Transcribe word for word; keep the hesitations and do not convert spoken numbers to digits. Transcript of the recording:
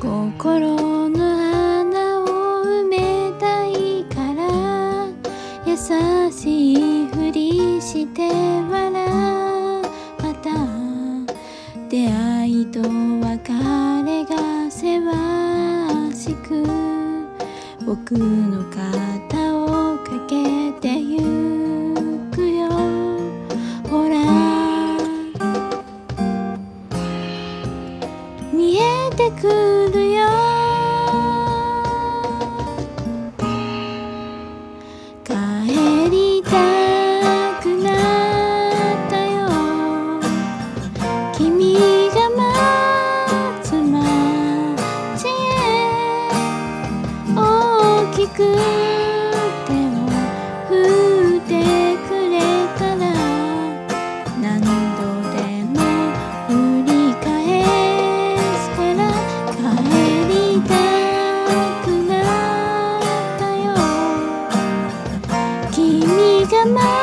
心の穴を埋めたいから優しいふりして笑った出会いと別れがせわしく僕の肩をかけてゆくよほら見えてくるよ帰りたくなったよ君が待つ街へ大きく手を振ってくれたら何度でも振り返すから帰りたくなったよ君が待